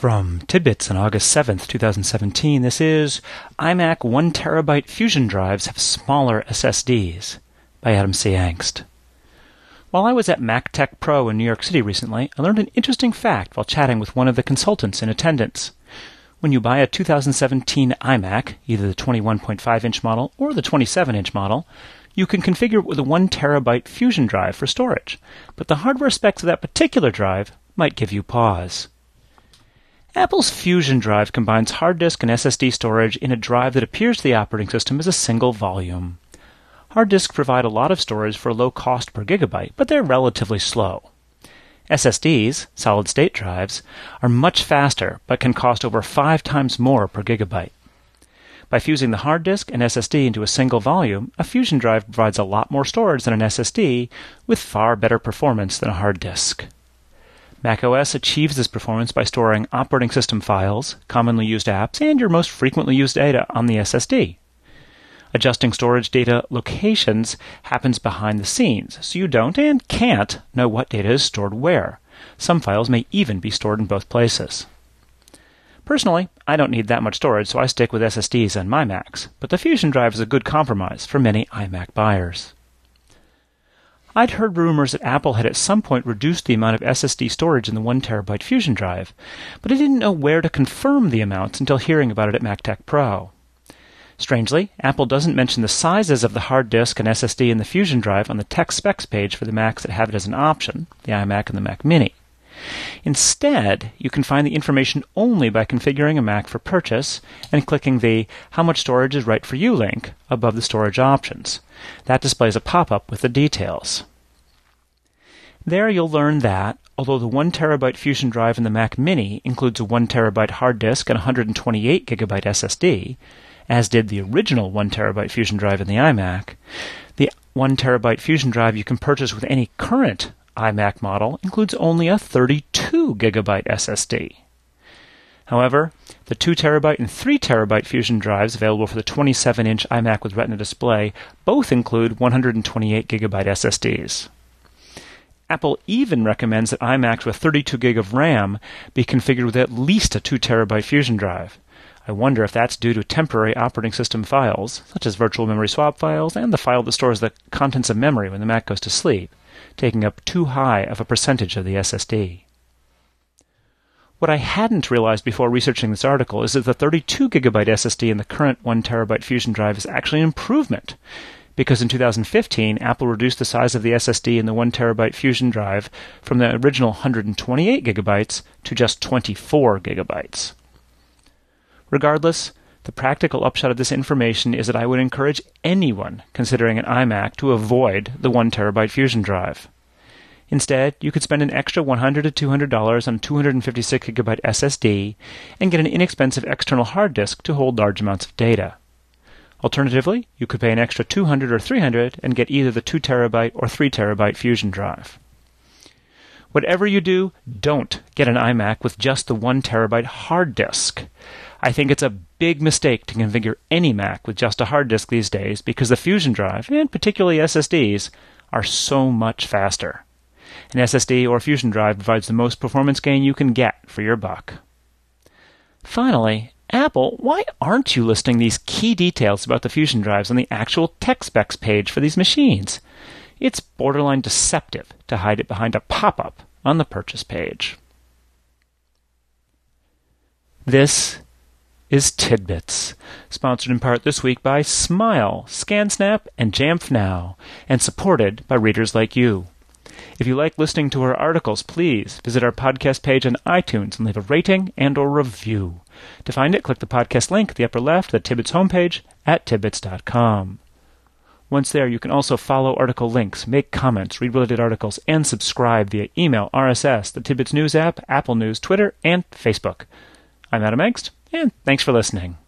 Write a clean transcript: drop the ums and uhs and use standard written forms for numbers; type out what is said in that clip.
From Tidbits on August 7th, 2017, this is iMac 1TB Fusion drives have smaller SSDs by Adam C. Angst. While I was at MacTech Pro in New York City recently, I learned an interesting fact while chatting with one of the consultants in attendance. When you buy a 2017 iMac, either the 21.5-inch model or the 27-inch model, you can configure it with a 1TB Fusion drive for storage, but the hardware specs of that particular drive might give you pause. Apple's Fusion drive combines hard disk and SSD storage in a drive that appears to the operating system as a single volume. Hard disks provide a lot of storage for a low cost per gigabyte, but they're relatively slow. SSDs, solid-state drives, are much faster, but can cost over 5 times more per gigabyte. By fusing the hard disk and SSD into a single volume, a Fusion drive provides a lot more storage than an SSD, with far better performance than a hard disk. macOS achieves this performance by storing operating system files, commonly used apps, and your most frequently used data on the SSD. Adjusting storage data locations happens behind the scenes, so you don't and can't know what data is stored where. Some files may even be stored in both places. Personally, I don't need that much storage, so I stick with SSDs on my Macs, but the Fusion drive is a good compromise for many iMac buyers. I'd heard rumors that Apple had at some point reduced the amount of SSD storage in the 1TB Fusion drive, but I didn't know where to confirm the amounts until hearing about it at MacTech Pro. Strangely, Apple doesn't mention the sizes of the hard disk and SSD in the Fusion drive on the tech specs page for the Macs that have it as an option, the iMac and the Mac Mini. Instead, you can find the information only by configuring a Mac for purchase and clicking the How much storage is right for you link above the storage options. That displays a pop-up with the details. There you'll learn that, although the 1TB Fusion drive in the Mac Mini includes a 1TB hard disk and 128GB SSD, as did the original 1TB Fusion drive in the iMac, the 1TB Fusion drive you can purchase with any current iMac model includes only a 32GB SSD. However, the 2TB and 3TB Fusion drives available for the 27-inch iMac with Retina display both include 128GB SSDs. Apple even recommends that iMacs with 32GB of RAM be configured with at least a 2TB Fusion drive. I wonder if that's due to temporary operating system files, such as virtual memory swap files and the file that stores the contents of memory when the Mac goes to sleep, taking up too high of a percentage of the SSD. What I hadn't realized before researching this article is that the 32GB SSD in the current 1TB Fusion drive is actually an improvement, because in 2015, Apple reduced the size of the SSD in the 1TB Fusion drive from the original 128GB to just 24GB. Regardless, the practical upshot of this information is that I would encourage anyone considering an iMac to avoid the 1TB Fusion drive. Instead, you could spend an extra $100 to $200 on 256GB SSD and get an inexpensive external hard disk to hold large amounts of data. Alternatively, you could pay an extra $200 or $300 and get either the 2TB or 3TB Fusion drive. Whatever you do, don't get an iMac with just the 1TB hard disk. I think it's a big mistake to configure any Mac with just a hard disk these days because the Fusion drive, and particularly SSDs, are so much faster. An SSD or Fusion drive provides the most performance gain you can get for your buck. Finally, Apple, why aren't you listing these key details about the Fusion drives on the actual tech specs page for these machines? It's borderline deceptive to hide it behind a pop-up on the purchase page. This is Tidbits, sponsored in part this week by Smile, ScanSnap, and Jamf Now, and supported by readers like you. If you like listening to our articles, please visit our podcast page on iTunes and leave a rating and or review. To find it, click the podcast link at the upper left of the Tidbits homepage at tidbits.com. Once there, you can also follow article links, make comments, read related articles, and subscribe via email, RSS, the Tidbits News app, Apple News, Twitter, and Facebook. I'm Adam Angst, and thanks for listening.